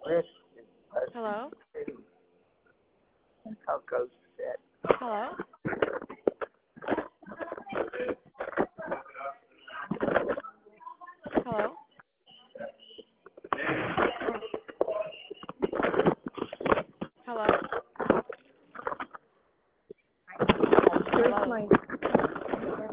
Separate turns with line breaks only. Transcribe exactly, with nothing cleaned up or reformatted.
Rick is Buzzard
Hello?
City. That's how Ghost said.
Hello?